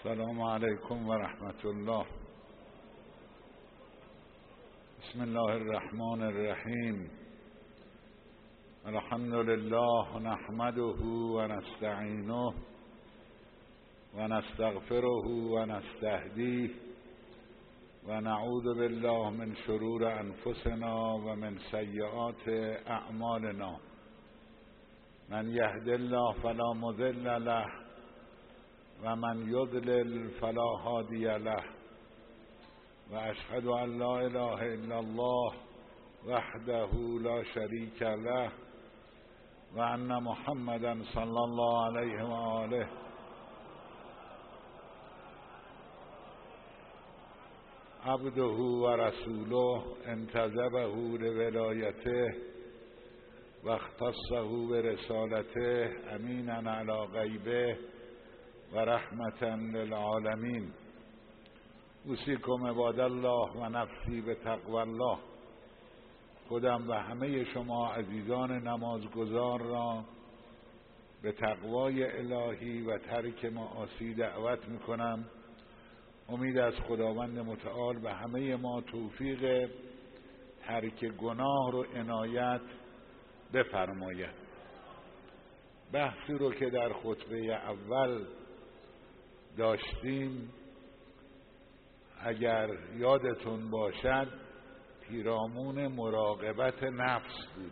السلام علیکم و رحمت الله. بسم الله الرحمن الرحیم. الحمد لله نحمده و نستعینه و نستغفره و نستهدیه و نعوذ بالله من شرور انفسنا و من سیئات اعمالنا. من یهد الله فلا مضل له و من یضلل فلا هادی له و اشهد ان لا اله الا الله وحده لا شریک له و ان محمدا صلی الله علیه و آله عبده و رسوله انتخبه لولایته و اختصه برسالته امینا علی غیبه و رحمتا للعالمین. اوصیکم عباد الله و نفسی به تقوی الله. خودم و همه شما عزیزان نمازگزار را به تقوای الهی و ترک معاصی دعوت میکنم. امید از خداوند متعال به همه ما توفیق ترک گناه رو عنایت بفرماید. بحثی رو که در خطبه اول داشتیم، اگر یادتون باشد، پیرامون مراقبت نفس بود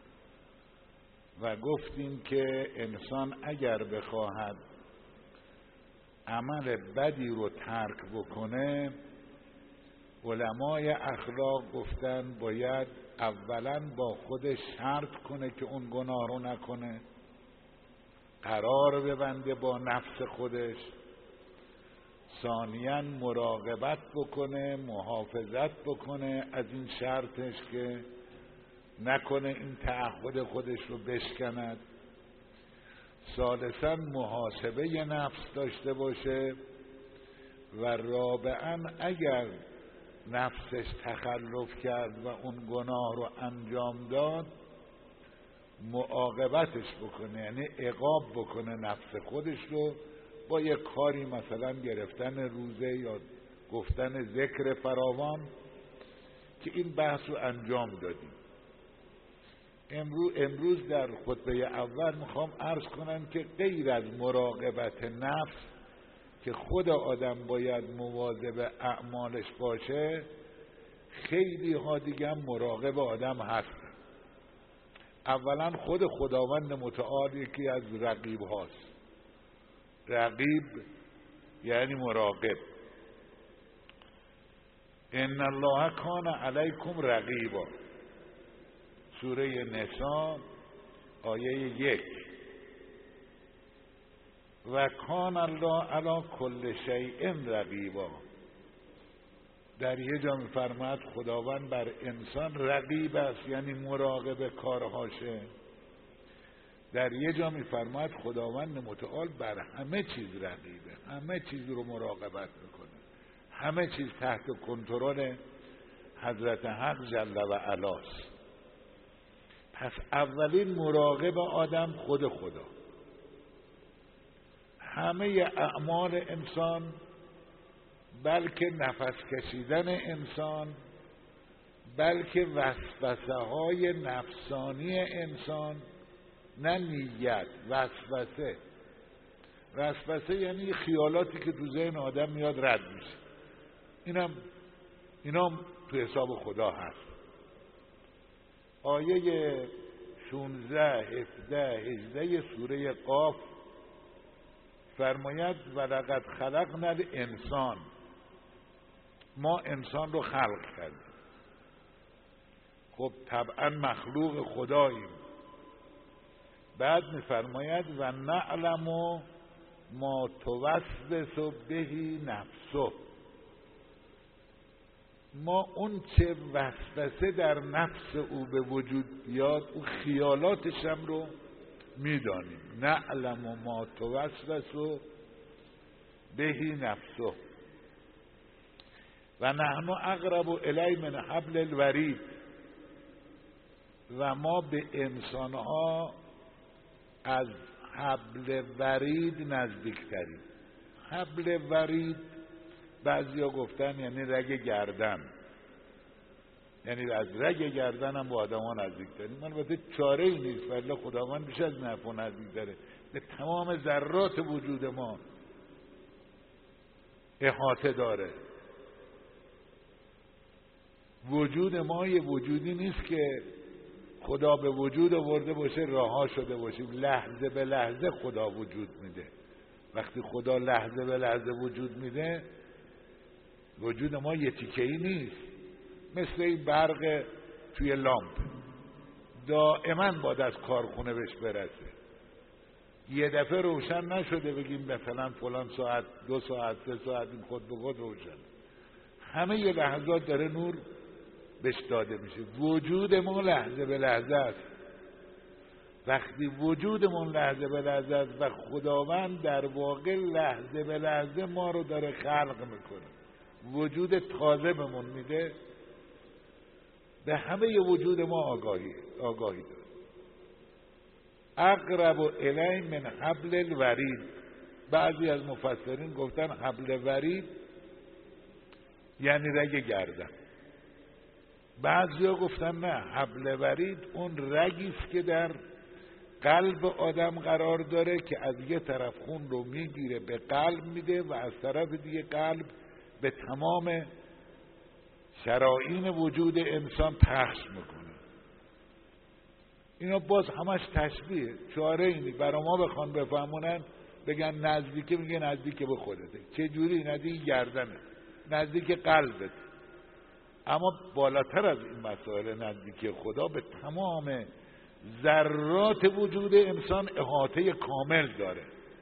و گفتیم که انسان اگر بخواهد عمل بدی رو ترک بکنه، علمای اخلاق گفتن باید اولا با خودش شرط کنه که اون گناه رو نکنه، قرار ببنده با نفس خودش، ثانیاً مراقبت بکنه، محافظت بکنه از این شرطش که نکنه این تعهد خودش رو بشکند، ثالثاً محاسبه نفس داشته باشه و رابعاً اگر نفسش تخلف کرد و اون گناه رو انجام داد معاقبتش بکنه، یعنی عقاب بکنه نفس خودش رو با یک کاری، مثلا گرفتن روزه یا گفتن ذکر فراوان، که این بحث رو انجام دادیم. امروز در خطبه اول میخوام عرض کنم که غیر از مراقبت نفس که خود آدم باید مواظب اعمالش باشه، خیلی ها دیگه مراقب آدم هستن. اولا خود خداوند متعال یکی از رقیب هاست. رقیب یعنی مراقب. ان الله کان علیکم رقیبا، سوره نساء آیه 1. و کان الله علی کل شیء رقیبا. در یه جا می‌فرماید خداوند بر انسان رقیب است، یعنی مراقب کارهاشه. در یه جا می‌فرماید خداوند متعال بر همه چیز رقیبه، همه چیز رو مراقبت میکنه، همه چیز تحت کنترل حضرت حق جل و علاست. پس اولین مراقب آدم خود خدا. همه اعمال انسان، بلکه نفس کشیدن انسان، بلکه وسوسه های نفسانی انسان، نه نیت، وسوسه یعنی خیالاتی که تو ذهن آدم میاد رد میشه. اینم تو حساب خدا هست. آیه 16 17 18 سوره قاف فرماید ولقد خلقنا الانسان، ما انسان رو خلق کردیم. خب طبعا مخلوق خداییم. بعد میفرماید و نعلم ما توسوس بهی نفسه، ما اون چه وسوسه در نفس او به وجود بیاد، او خیالاتش هم رو میدانیم. نعلم ما توسوس بهی نفسه و نحن اقرب الی من حبل الورید، و ما به انسانها از حبل ورید نزدیکتریم. حبل ورید بعضیا گفتن یعنی رگ گردن، یعنی از رگ گردن هم با آدم ها نزدیک داریم. البته چاره ای نیست، ولی خداوند بیش از نفع و نزدیک داره، به تمام ذرات وجود ما احاطه داره. وجود ما یه وجودی نیست که خدا به وجود آورده باشه رها شده باشیم، لحظه به لحظه خدا وجود میده. وقتی خدا لحظه به لحظه وجود میده، وجود ما یه تیکه‌ای نیست، مثل این برق توی لامپ دائما باید از کارخونه بهش برسه. یه دفعه روشن نشده بگیم مثلا فلان ساعت 2 ساعت 3 ساعت این خود به خود روشن، همه یه لحظات داره نور بهش داده میشه. وجود ما لحظه به لحظه است. وقتی وجودمون لحظه به لحظه است و خداوند در واقع لحظه به لحظه ما رو داره خلق میکنه، وجود تازه بهمون میده، به همه وجود ما آگاهی داره. اقرب الی من حبل الورید. بعضی از مفسرین گفتن حبل ورید یعنی رگ گردن، بعضیا گفتن نه، حبل ورید اون رگی است که در قلب آدم قرار داره که از یه طرف خون رو میگیره به قلب میده و از طرف دیگه قلب به تمام شرائین وجود انسان پخش میکنه. اینا باز همش تشبیه، چاره اینی. برای ما بخوان بفهمونن بگن نزدیکه، میگه نزدیکه به خودته. چه جوری؟ نزدیک گردنه، نزدیک قلبت. اما بالاتر از این مسائل نزدیکی خدا به تمام ذرات وجود انسان احاطه کامل داره،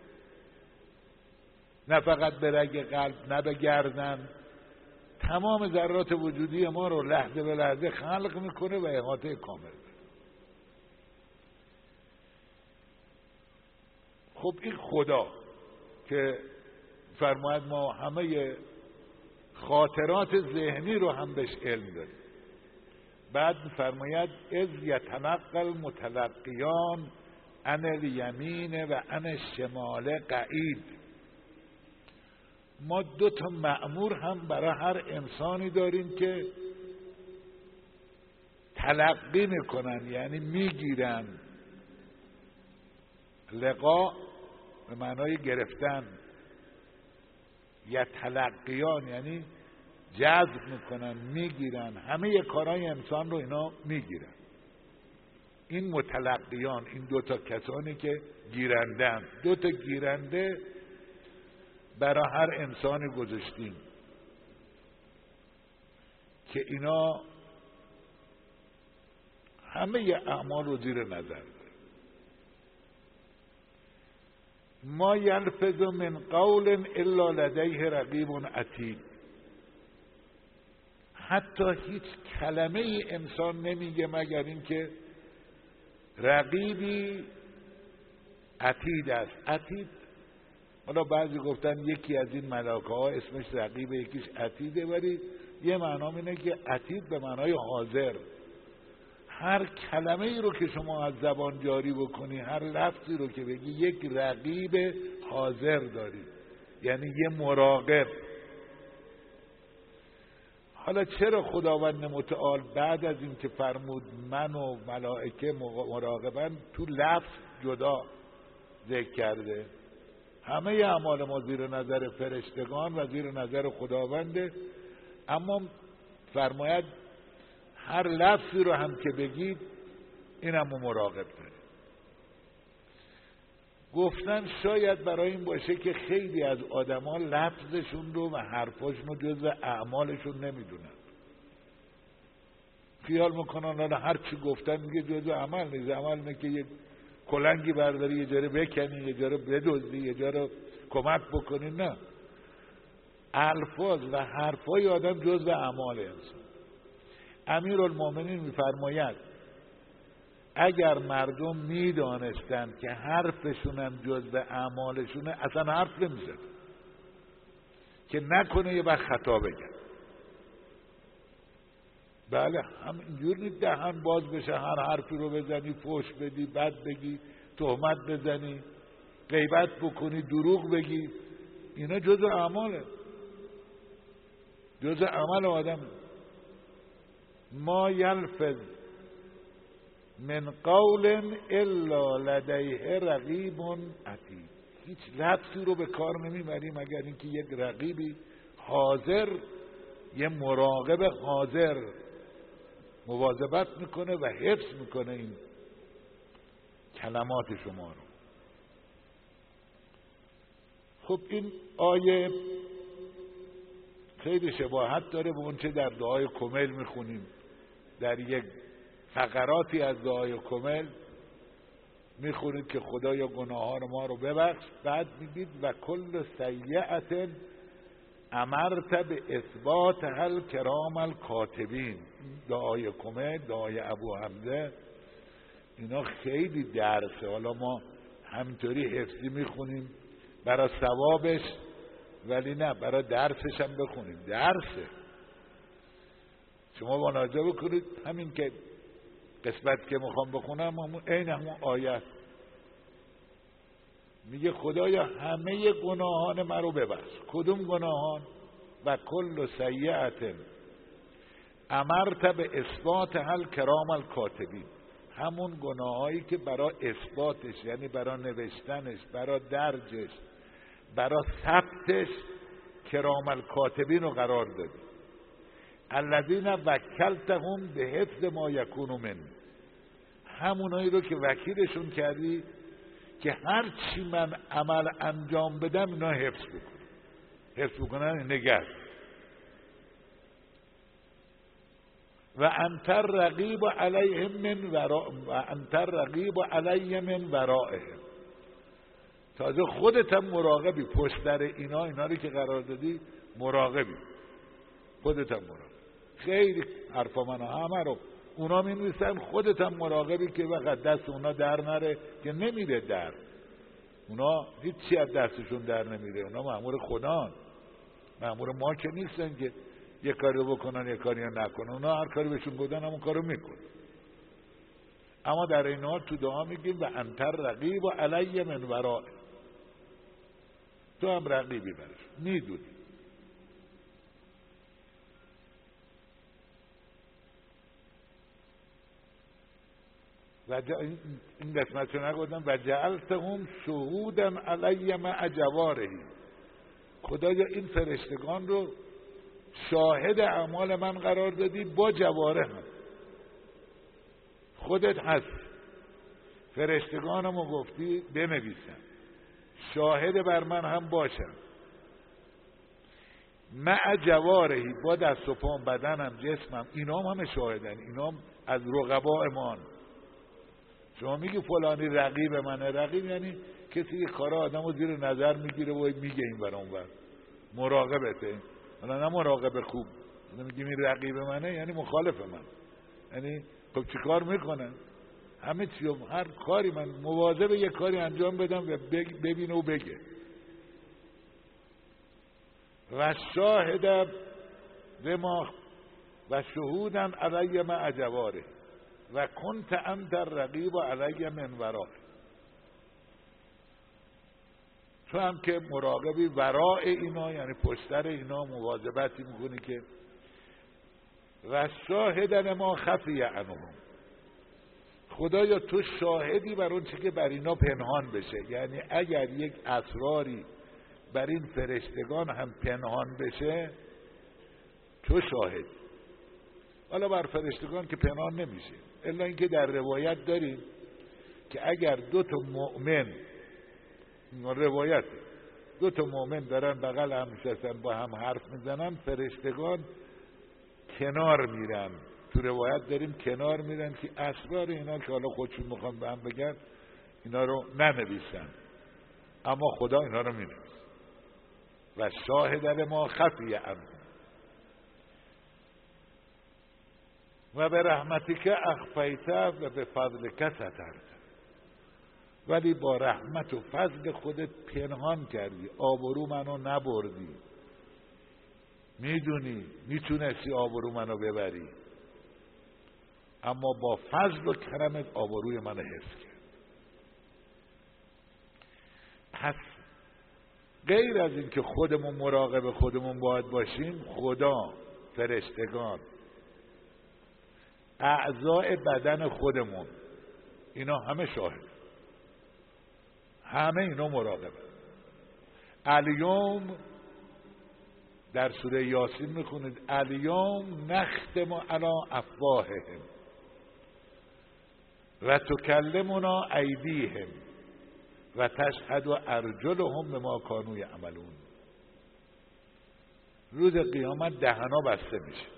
نه فقط به رگ قلب، نه به گردن. تمام ذرات وجودی ما رو لحظه به لحظه خلق میکنه و احاطه کامل داره. خب این خدا که فرماید ما همه خاطرات ذهنی رو هم بهش علم داریم. بعد فرماید اذ یتنقل متلقیان عن الیمین و عن الشمال قعید. ما 2 مأمور هم برای هر انسانی داریم که تلقی میکنن، یعنی میگیرن. لقا به معنای گرفتن، یتلقیان یعنی جذب میکنن، میگیرن، همه کارهای انسان رو اینا میگیرن. این متلقیان، این 2 کسانی که گیرندن. 2 گیرنده برای هر انسانی گذاشتیم که اینا همه اعمال رو زیر نظر دارن. ما یلفظ من قول الا لدیه رقیب عتید. حتی هیچ کلمه ای انسان نمیگه مگر اینکه رقیبی عتید است. عتید، حالا بعضی گفتن یکی از این ملائکه ها اسمش رقیبه، یکیش عتیده، ولی یه معنام اینه که عتید به معنای حاضر. هر کلمه ای رو که شما از زبان جاری بکنی، هر لفظی رو که بگی، یک رقیب حاضر داری، یعنی یه مراقب. حالا چرا خداوند متعال بعد از این که فرمود من و ملائکه مراقبن، تو لفظ جدا ذکر کرده؟ همه اعمال ما زیر نظر فرشتگان و زیر نظر خداونده، اما فرماید هر لفظی رو هم که بگید این هم مراقب داره. گفتن شاید برای این باشه که خیلی از آدما لفظشون رو و حرفاشون رو جزو اعمالشون نمیدونن، خیال میکنن حالا هر چی گفتن میگه جزو عمل نیست. عمل نه که یه کلنگی برداری یه جاره بکنی، یه جاره بدزدی، یه جاره کمک بکنی. نه، الفاظ و حرفای آدم جزو اعمال انسان. امیرالمومنین میفرماید اگر مردم میدانستند که حرفشونم جزو اعمالشونه اصلا حرف نمیزد، که نکنه یه وقت خطا بگن. بله، همینجور نیست دهن باز بشه هر حرفی رو بزنی، فحش بدی، بد بگی، تهمت بزنی، غیبت بکنی، دروغ بگی. اینا جزء اعماله، جزء عمل آدم. ما یلفظ من قول الا لدیه رقیب عتید. هیچ لفظی رو به کار نمیبریم مگر اینکه یک رقیبی حاضر، یه مراقب حاضر مواظبت میکنه و حفظ میکنه این کلمات شما رو. خب این آیه خیلی شباهت داره به اون چه در دعای کمیل میخونیم. در یک فقراتی از دعای کمیل میخونید که خدایا گناهان ما رو ببخش، بعد میگید و کل سیئت امرت به اثبات هل کرام الکاتبین. دعای کمیل، دعای ابو حمزه، اینا خیلی درسه. حالا ما همینطوری حفظی میخونیم برای ثوابش، ولی نه برای درسش هم بخونیم. درسه. شما مناجات بکنید همین که قسمت که میخوام بخونم این همون آیت میگه خدایا همه گناهان من رو ببخش. کدوم گناهان؟ و کل سیئت امرت به اثبات هل کرام الکاتبین. همون گناهایی که برای اثباتش، یعنی برای نوشتنش، برای درجش، برای ثبتش کرام الکاتبین رو قرار دادی. الذین وکلتهم به حفظ ما یکون من. همونایی رو که وکیلشون کردی که هر چی من عمل انجام بدم اینا حفظ بکنن، حفظ بکنن، نگه. و انت الرقیب علیهم من وراء و انت الرقیب علی من ورائهم. تازه خودت هم مراقبی پشت در اینا رو که قرار دادی، مراقبی، خودت هم مراقب. خیلی حرفا من همه رو اونا می نویسن، خودت هم مراقبی که وقت دست اونا در نره، که نمیره در. اونا هیچی از دستشون در نمیره، اونا مأمور خدان، مأمور ما که نیستن که یه کاری بکنن یه کاری نکنن. اونا هر کاری بهشون گفتن همون کارو میکنن. اما در این حال تو دعا میگیم و انت الرقیب و علی من ورائه. تو هم رقیبی برش، میدونی. و این قسمت رو نگفتم و جعلتهم شهودا علی مع جوارحی. خدایا این فرشتگان رو شاهد اعمال من قرار دادی با جوارحم. خودت هست، فرشتگانمو گفتی بنویسن، شاهد بر من هم باشن. مع جوارحی، با دست و پام، بدنم، جسمم، اینام همه شاهدن. اینام از رقباء مان. شما میگی فلانی رقیب منه. رقیب یعنی کسی که کارا آدمو زیر نظر میگیره و میگه این برام اون بر، مراقبته. حالا نه مراقب خوب، میگی این رقیب منه یعنی مخالف من. یعنی خب چی کار میکنن؟ همه چی، هر کاری من مواظب یه کاری انجام بدم و ببینه و بگه. و شاهد بما و شهودا علی مع جواره و کنت انت الرقیب علی من ورائه. تو هم که مراقبی ورای اینا، یعنی پشتر اینا مواظبتی میکنی که و شاهدن ما خفی عنهم. خدایا تو شاهدی بر اون چه که بر اینا پنهان بشه. یعنی اگر یک اسراری بر این فرشتگان هم پنهان بشه تو شاهد. حالا بر فرشتگان که پنهان نمیشه، الا اینکه در روایت داریم که اگر دو تا مؤمن، روایت دو تا مؤمن دارن بغل هم نشستن با هم حرف میزنن، فرشتگان کنار میرن. تو روایت داریم کنار میرن که اسرار اینا که حالا خودشون میخوان به هم بگن اینا رو ننویسن، اما خدا اینا رو مینویسه. و شاهد ما خفی عنهم و به رحمتک اخفیت و به فضلک سترت. ولی با رحمت و فضل خودت پنهان کردی، آبرو منو نبردی. میدونی میتونستی آبرو منو ببری، اما با فضل و کرمت آبروی منو حفظ کرد. پس غیر از این که خودمون مراقب خودمون باید باشیم، خدا، فرشتگان، اعضای بدن خودمون، اینا همه شاهد، همه اینا مراقبه. الیوم در سوره یاسین میخونید الیوم نختم علی افواههم و تکلمنا ایدیهم و تشهد ارجلهم بما کانوا یعملون. روز قیامت دهنا بسته میشه.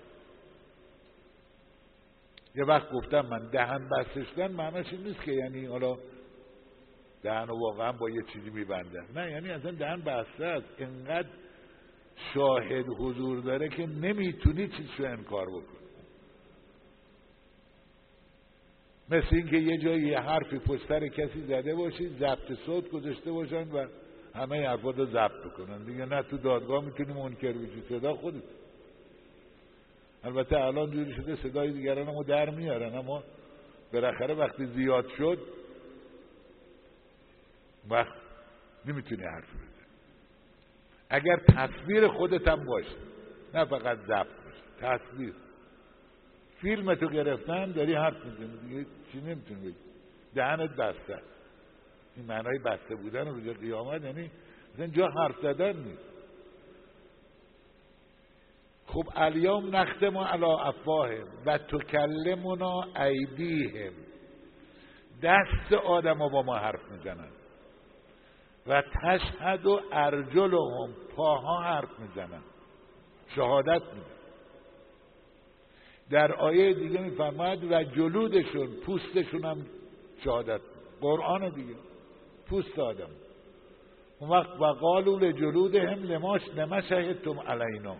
یه وقت گفتم من دهن بسته شدن معناش این نیست که یعنی حالا دهن واقعا با یه چیزی میبندن، نه، یعنی اصلا دهن بسته است، اینقدر شاهد حضور داره که نمیتونی چیزشو انکار بکنی. مثل اینکه یه جایی یه حرفی پشت سر کسی زده باشی، ضبط صوت گذاشته باشن و همه حرفا رو ضبط بکنن دیگه، نه تو دادگاه میتونی منکر بشی، صدا خودت. البته الان جوری شده صدای دیگرانمو در میارن، اما بالاخره وقتی زیاد شد وقت نمیتونی حرف بزنی. اگر تصویر خودت هم باشه، نه فقط ضبط باشه، تصویر، فیلمتو گرفتن داری حرف میزنی دیگه چی نمیتونی بگی، دهنت بسته. این معنای بسته بودن روز قیامت یعنی مثلا جا حرف زدن نیست. خب الیوم نختم علی افواههم و تکلمنا ایدیهم، دست آدم‌ها با ما حرف میزنن، و تشهد ارجلهم، پاها حرف میزنن، شهادت میدن. در آیه دیگه میفرماید و جلودشون، پوستشون هم شهادت میدن. قرآن دیگه، پوست آدم. اون وقت و قالوا لجلودهم لما شهدتم علینا،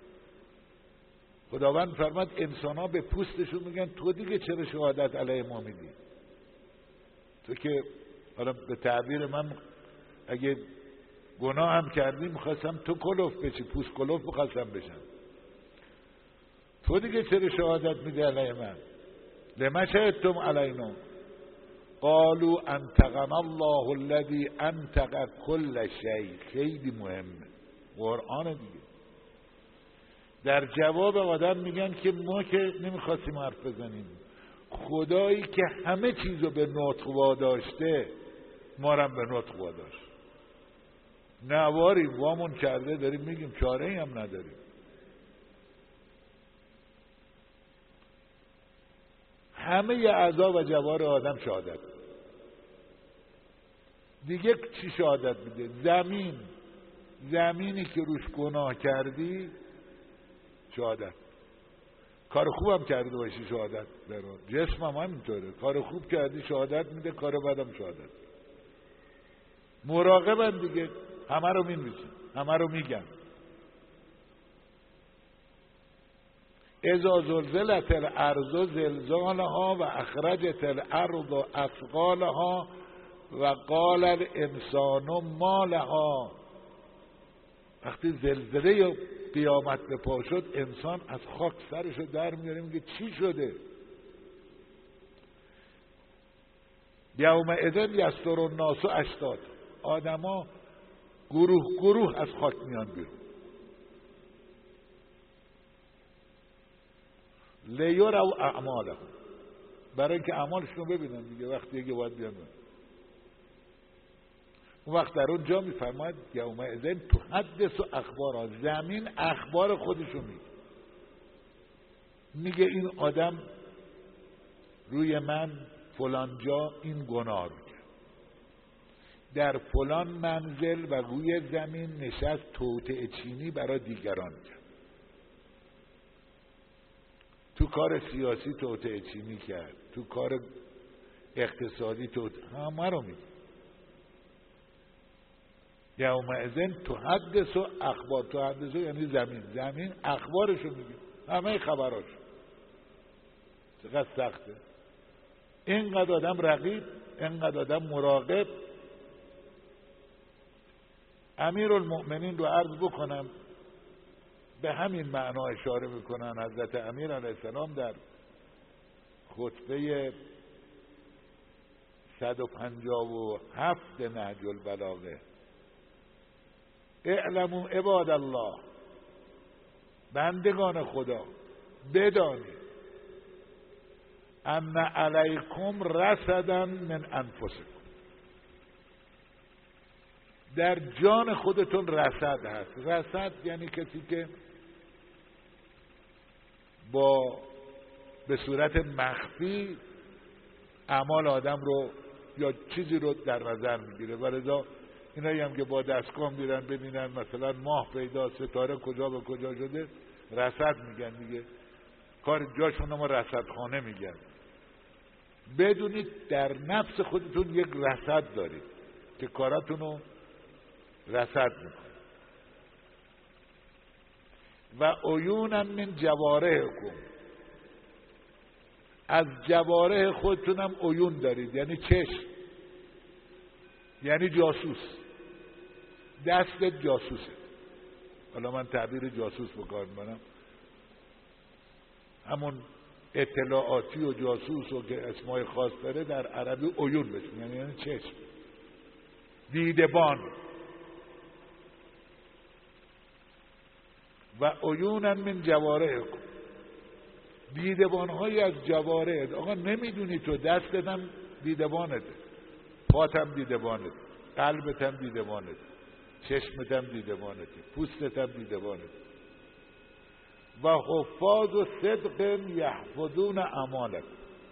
خداوند فرماد انسان ها به پوستشون میگن تو دیگه چرا شهادت علیه ما میدی؟ تو که حالا به تعبیر من اگه گناه هم کردی میخواستم تو کلوف بشی، پوست کلوف میخواستم بشم، تو دیگه چرا شهادت میدی علیه من؟ لما شهدتم علینا قالوا انطقنا الله الذی انطق كل شیء. خیلی مهمه، قرآن دیگه. در جواب آدم میگن که ما که نمیخواستیم حرف بزنیم، خدایی که همه چیزو به نطق واداشته ما رو به نطق واداشت. نواریم وامون کرده داریم میگیم، چاره‌ای هم نداریم. همه اعضا و جوار آدم شهادت دیگه. چی شهادت میده؟ زمینی که روش گناه کردی شهادت، کار خوبم کرده باشی شهادت داره، جسمم همینطوره، کار خوب کردی شهادت میده، کار بدم شهادت. مراقبن دیگه، همه رو مینویسن، همه رو میگن. اذا زلزلت الارض زلزالها و اخرجت الارض اثقالها و قال الانسان ما لها. وقتی زلزله قیامت به پا شد، انسان از خاک سرشو در میاره، میگه چی شده؟ یومئذ یصدر الناس اشتاتا، آدما گروه گروه از خاک میان بیرون. لیروا اعمالهم، برای اینکه اعمالشون رو ببینن دیگه، وقتی دیگه باید بیان. اون وقت در اون جا میفرماید یومئذ تحدث اخبارها، زمین اخبار خودشو میگه این آدم روی من فلان جا این گناه رو کرد، در فلان منزل و روی زمین نشست توطئه چینی برای دیگران کرد، تو کار سیاسی توطئه چینی کرد، تو کار اقتصادی همه رو میگه. یومئذ تحدث اخبار، تحدث یعنی زمین اخبارشو میگه، همه خبراشو. چقدر سخته. اینقدر آدم رقیب، اینقدر آدم مراقب. امیرالمؤمنین رو عرض بکنم به همین معنا اشاره میکنن حضرت امیر علیه السلام در خطبه 157 نهج البلاغه. اعلموا عباد الله، بندگان خدا، بدانید ان علیکم رصدا من انفسکم، در جان خودتون رصد هست. رصد یعنی کسی که به صورت مخفی اعمال آدم رو یا چیزی رو در نظر میگیره. ولذا اینایی هم که با دستگاه میرن ببینن مثلا ماه پیدا، ستاره کجا به کجا شده، رصد میگن دیگه. کار جاشون ما رصدخانه میگن. بدونید در نفس خودتون یک رصد دارید که کاراتون رو رصد میکنه. و عیونا من جوارحکم، از جوارح خودتون هم عیون دارید، یعنی چشم، یعنی جاسوس. دستت جاسوسه. حالا من تعبیر جاسوس بکار میبرم، همون اطلاعاتی و جاسوس و که اسمای خاص داره در عربی عیون بهش میگن، یعنی چشم، دیدبان. و عیونا من جوارحکم، دیدبان‌های از جوارحت. آقا نمیدونی تو دستت هم دیدبانته، پات هم دیدبانته، قلبت هم دیدبانته، چشمت هم دیدبانته، پوستت هم دیدبانته. و حفاظ و صدق یحفظون اعمالکم،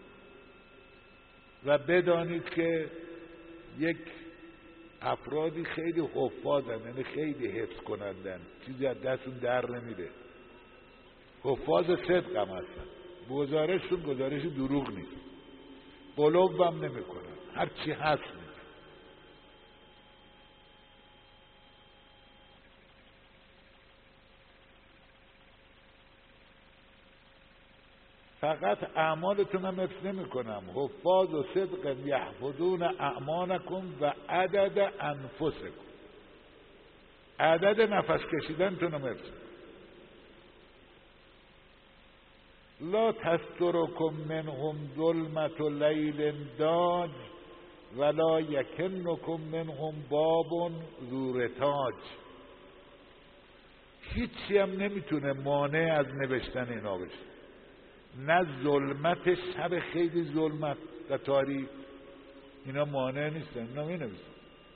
و بدانید که یک افرادی خیلی حفاظن، یعنی خیلی حفظ کنندن، چیزی از دستون در نمیره. حفاظ صدق هم هستن، گزارششون گزارش دروغ نیست، قلوب هم نمی کنن، هر چی هست میگه. فقط اعمالتون هم حفظ نمی کنم. حفاظ و صدق یحفظون اعمالکم و عدد انفسکم، عدد نفس کشیدنتون هم حفظ. لا تسترکم منهم ظلمت لیل داج ولا یکنکم منهم باب ذو رتاج. هیچی هم نمیتونه مانع از نوشتن اینا بشه، نه ظلمت شب خیلی ظلمت و تاریک، اینا مانع نیستن، اینا مینویسن.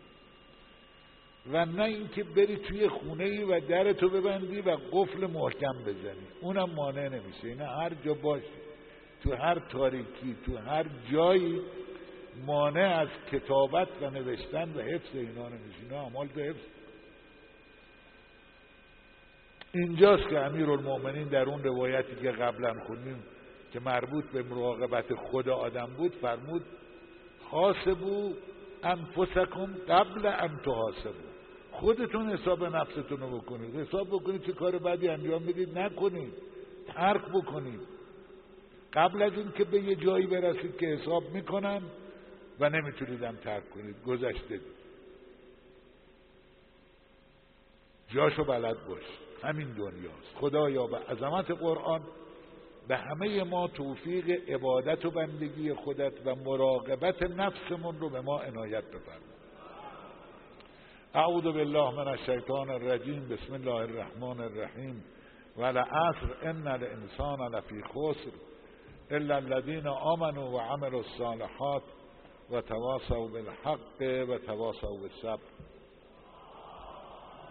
و نه اینکه بری توی خونه ای و درتو ببندی و قفل محکم بزنی، اونم مانع نمیشه. اینا هر جا باشی، تو هر تاریکی، تو هر جایی، مانع از کتابت و نوشتن و حفظ اینا نمیشه. اینا اعمال به حفظ. اینجاست که امیرالمؤمنین در اون روایتی که قبلا خوندیم که مربوط به مراقبت خود آدم بود فرمود حاسبوا انفسکم قبل ان تحاسبوا. خودتون حساب نفستون رو بکنید، حساب بکنید چه کار بدی انجام بدید، نکنید، ترک بکنید قبل از این که به یه جایی برسید که حساب میکنن و نمیتونید هم ترک کنید. گذشته جاشو بلد باش، همین دنیاست. خدایا به عظمت قرآن به همه ما توفیق عبادت و بندگی خودت و مراقبت نفسمون رو به ما عنایت بفرما. اعوذ بالله من الشیطان الرجیم. بسم الله الرحمن الرحیم. والعصر ان الانسان لفی خسر الا الذین آمنوا وعملوا الصالحات وتواصوا بالحق وتواصوا بالصبر.